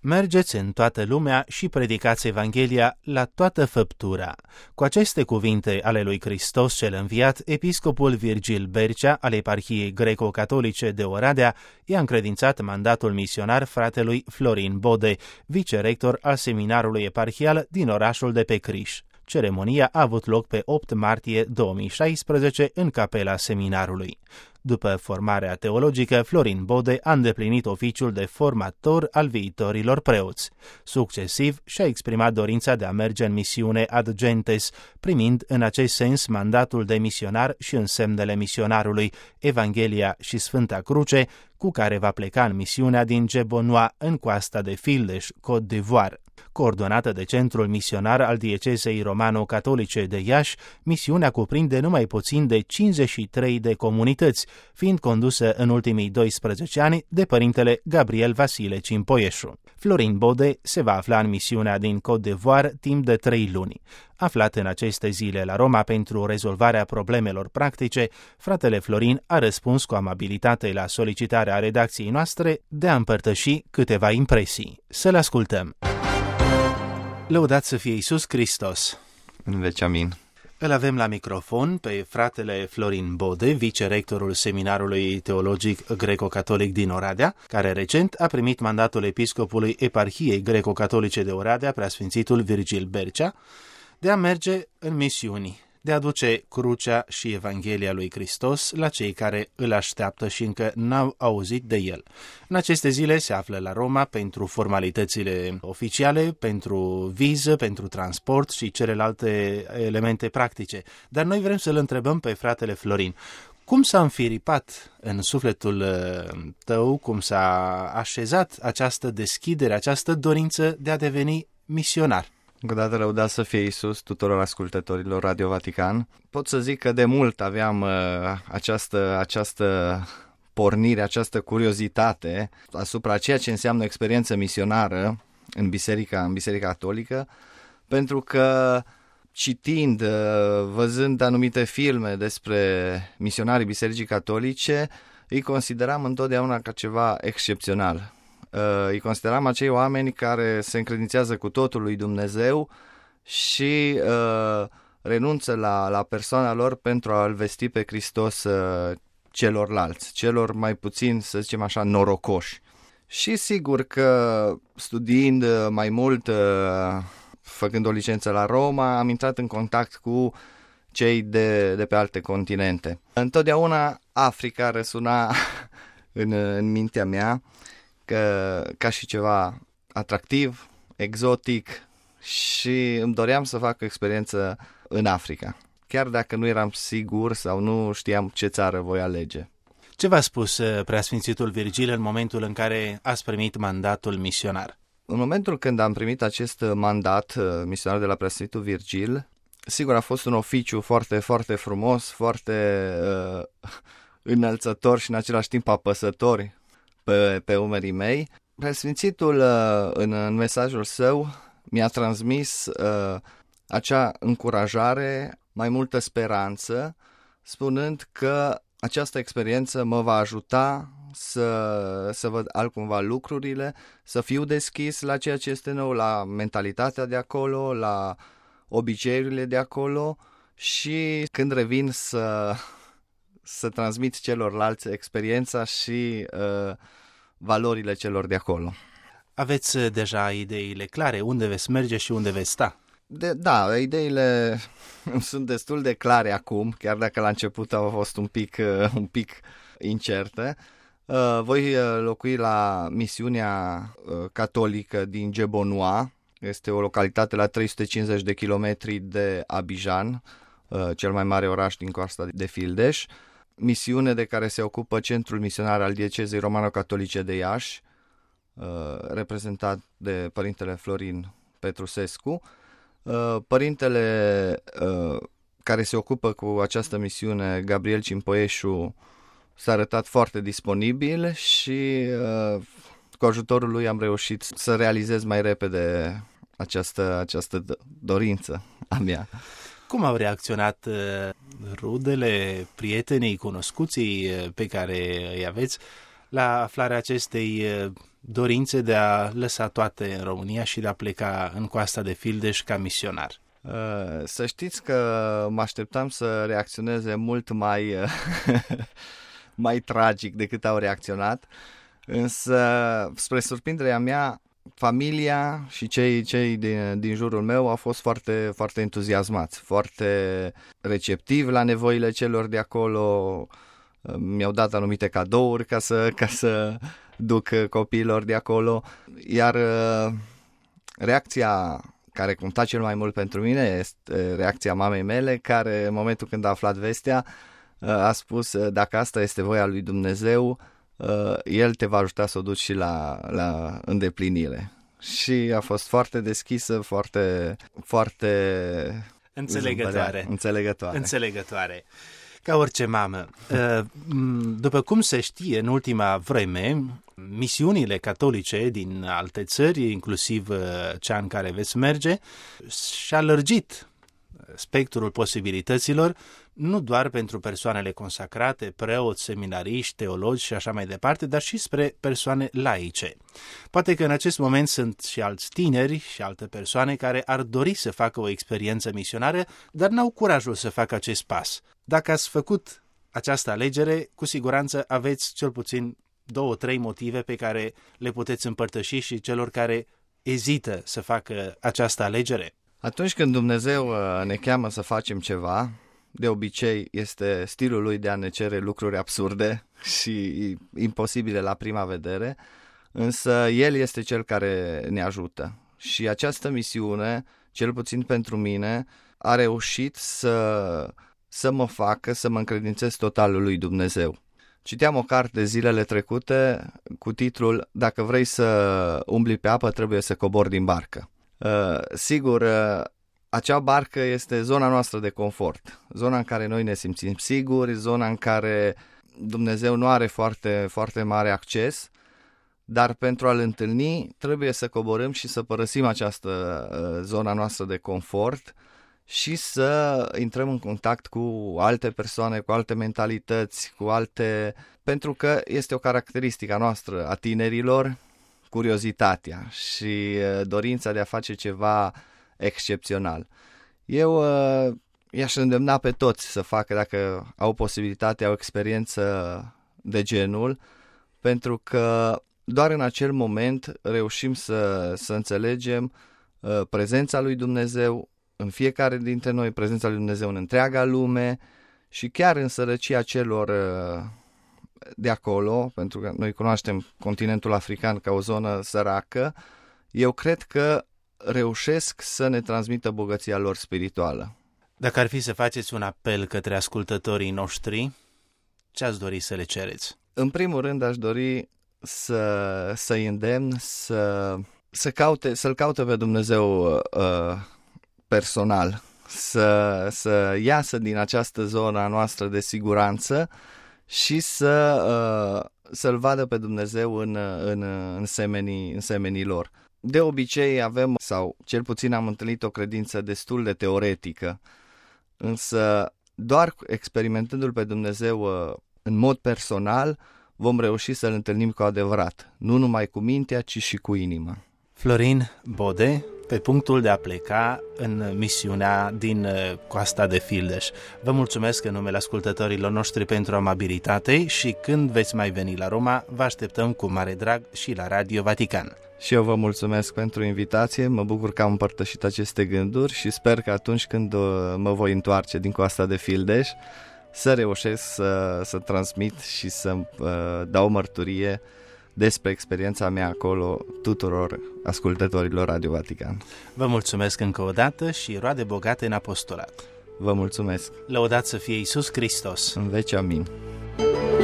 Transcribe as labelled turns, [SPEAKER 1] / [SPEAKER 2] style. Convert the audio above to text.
[SPEAKER 1] Mergeți în toată lumea și predicați Evanghelia la toată făptura. Cu aceste cuvinte ale lui Hristos cel înviat, episcopul Virgil Bercea al eparhiei greco-catolice de Oradea i-a încredințat mandatul misionar fratelui Florin Bode, vicerector al seminarului eparhial din orașul de pe Criș. Ceremonia a avut loc pe 8 martie 2016 în capela seminarului. După formarea teologică, Florin Bode a îndeplinit oficiul de formator al viitorilor preoți. Succesiv și-a exprimat dorința de a merge în misiune ad gentes, primind în acest sens mandatul de misionar și însemnele misionarului, Evanghelia și Sfânta Cruce, cu care va pleca în misiunea din Gebonois, în coasta de Fildeș, Côte d'Ivoire. Coordonată de Centrul Misionar al Diecezei Romano-Catolice de Iași, misiunea cuprinde numai puțin de 53 de comunități, fiind condusă în ultimii 12 ani de părintele Gabriel Vasile Cimpoieșu. Florin Bode se va afla în misiunea din Côte d'Ivoire timp de 3 luni. Aflat în aceste zile la Roma pentru rezolvarea problemelor practice, fratele Florin a răspuns cu amabilitate la solicitarea redacției noastre de a împărtăși câteva impresii. Să-l ascultăm! Lăudat să fie Iisus Hristos!
[SPEAKER 2] În veci amin!
[SPEAKER 1] Îl avem la microfon pe fratele Florin Bode, vicerectorul Seminarului Teologic Greco-Catolic din Oradea, care recent a primit mandatul episcopului eparhiei greco-catolice de Oradea, preasfințitul Virgil Bercea, de a merge în misiuni, de a duce crucea și Evanghelia lui Hristos la cei care îl așteaptă și încă n-au auzit de el. În aceste zile se află la Roma pentru formalitățile oficiale, pentru viză, pentru transport și celelalte elemente practice. Dar noi vrem să-l întrebăm pe fratele Florin. Cum s-a înfiripat în sufletul tău, cum s-a așezat această deschidere, această dorință de a deveni misionar?
[SPEAKER 2] Încă o dată lăudat să fie Iisus tuturor ascultătorilor Radio Vatican. Pot să zic că de mult aveam această pornire, această curiozitate asupra ceea ce înseamnă experiență misionară în Biserica Catolică, pentru că citind, văzând anumite filme despre misionarii Bisericii Catolice, îi consideram întotdeauna ca ceva excepțional. Îi consideram acei oameni care se încredințează cu totul lui Dumnezeu și renunță la persoana lor pentru a-L vesti pe Hristos celorlalți, celor mai puțin, să zicem așa, norocoși. Și sigur că studiind mai mult, făcând o licență la Roma, am intrat în contact cu cei de pe alte continente. Întotdeauna Africa răsuna în mintea mea ca și ceva atractiv, exotic, și îmi doream să fac o experiență în Africa, chiar dacă nu eram sigur sau nu știam ce țară voi alege.
[SPEAKER 1] Ce v-a spus preasfințitul Virgil în momentul în care ați primit mandatul misionar?
[SPEAKER 2] În momentul când am primit acest mandat misionar de la preasfințitul Virgil, sigur a fost un oficiu foarte, foarte frumos, foarte înălțător și în același timp apăsător pe umerii mei. Preasfințitul în mesajul său mi-a transmis acea încurajare, mai multă speranță, spunând că această experiență mă va ajuta să văd altcumva lucrurile, să fiu deschis la ceea ce este nou, la mentalitatea de acolo, la obiceiurile de acolo și când revin să transmit celorlalți experiența și valorile celor de acolo.
[SPEAKER 1] Aveți deja ideile clare, unde veți merge și unde veți sta?
[SPEAKER 2] Da, ideile sunt destul de clare acum, chiar dacă la început au fost un pic incerte. Voi locui la misiunea catolică din Gebonois, este o localitate la 350 de kilometri de Abidjan, cel mai mare oraș din coasta de Fildeș, misiune de care se ocupă Centrul Misionar al Diecezei Romano-Catolice de Iași, reprezentat de părintele Florin Petrusescu. Părintele care se ocupă cu această misiune, Gabriel Cimpoieșu, s-a arătat foarte disponibil și cu ajutorul lui am reușit să realizez mai repede această dorință a mea.
[SPEAKER 1] Cum au reacționat rudele, prietenii, cunoscuții pe care îi aveți la aflarea acestei dorințe de a lăsa toate în România și de a pleca în Coasta de Fildeș ca misionar?
[SPEAKER 2] Să știți că mă așteptam să reacționeze mult mai, mai tragic decât au reacționat, însă, spre surprinderea mea, familia și cei din jurul meu au fost foarte, foarte entuziasmați, foarte receptivi la nevoile celor de acolo. Mi-au dat anumite cadouri ca să duc copiilor de acolo, iar reacția care conta cel mai mult pentru mine este reacția mamei mele, care în momentul când a aflat vestea a spus: dacă asta este voia lui Dumnezeu, El te va ajuta să o duci și la îndeplinire. Și a fost foarte deschisă, foarte, foarte
[SPEAKER 1] înțelegătoare. Ca orice mamă. După cum se știe, în ultima vreme, misiunile catolice din alte țări, inclusiv cea în care veți merge, și-a lărgit spectrul posibilităților, nu doar pentru persoanele consacrate, preoți, seminariști, teologi și așa mai departe, dar și spre persoane laice. Poate că în acest moment sunt și alți tineri și alte persoane care ar dori să facă o experiență misionară, dar n-au curajul să facă acest pas. Dacă ați făcut această alegere, cu siguranță aveți cel puțin 2-3 motive pe care le puteți împărtăși și celor care ezită să facă această alegere.
[SPEAKER 2] Atunci când Dumnezeu ne cheamă să facem ceva, de obicei este stilul lui de a ne cere lucruri absurde și imposibile la prima vedere, însă El este Cel care ne ajută. Și această misiune, cel puțin pentru mine, a reușit să mă facă să mă încredințez total lui Dumnezeu. Citeam o carte zilele trecute cu titlul: Dacă vrei să umbli pe apă, trebuie să cobori din barcă. Sigur, acea barcă este zona noastră de confort, zona în care noi ne simțim siguri, zona în care Dumnezeu nu are foarte, foarte mare acces, dar pentru a-L întâlni trebuie să coborâm și să părăsim această zona noastră de confort și să intrăm în contact cu alte persoane, cu alte mentalități, pentru că este o caracteristică a noastră, a tinerilor, curiozitatea și dorința de a face ceva excepțional. Eu i-aș îndemna pe toți să facă, dacă au posibilitatea, o experiență de genul, pentru că doar în acel moment reușim să înțelegem prezența lui Dumnezeu în fiecare dintre noi, prezența lui Dumnezeu în întreaga lume și chiar în sărăcia celor de acolo, pentru că noi cunoaștem continentul african ca o zonă săracă. Eu cred că reușesc să ne transmită bogăția lor spirituală.
[SPEAKER 1] Dacă ar fi să faceți un apel către ascultătorii noștri, ce ați dori să le cereți?
[SPEAKER 2] În primul rând aș dori să-i îndemn să-L caute pe Dumnezeu personal, să iasă din această zonă a noastră de siguranță și să-L vadă pe Dumnezeu în semenii lor. De obicei avem, sau cel puțin am întâlnit, o credință destul de teoretică, însă doar experimentându-L pe Dumnezeu în mod personal vom reuși să-L întâlnim cu adevărat, nu numai cu mintea, ci și cu inima.
[SPEAKER 1] Florin Bode, pe punctul de a pleca în misiunea din Coasta de Fildeș. Vă mulțumesc în numele ascultătorilor noștri pentru amabilitate și când veți mai veni la Roma, vă așteptăm cu mare drag și la Radio Vatican.
[SPEAKER 2] Și eu vă mulțumesc pentru invitație, mă bucur că am împărtășit aceste gânduri și sper că atunci când mă voi întoarce din Coasta de Fildeș să reușesc să transmit și să dau mărturie despre experiența mea acolo tuturor ascultătorilor Radio Vatican.
[SPEAKER 1] Vă mulțumesc încă o dată și roade bogate în apostolat.
[SPEAKER 2] Vă mulțumesc.
[SPEAKER 1] Lăudat să fie Iisus Hristos.
[SPEAKER 2] În veci, amin.